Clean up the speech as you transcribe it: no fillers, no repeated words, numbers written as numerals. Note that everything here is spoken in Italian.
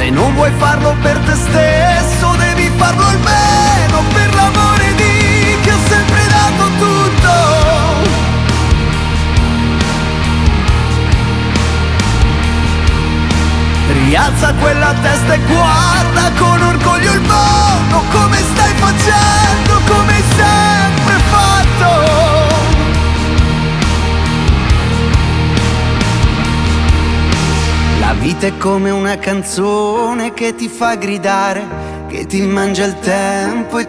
Se non vuoi farlo per te stesso, devi farlo almeno per l'amore di chi ha sempre dato tutto. Rialza quella testa e guarda con orgoglio il mondo, come stai facendo, come hai sempre fatto. La vita è come una canzone che ti fa gridare, che ti mangia il tempo e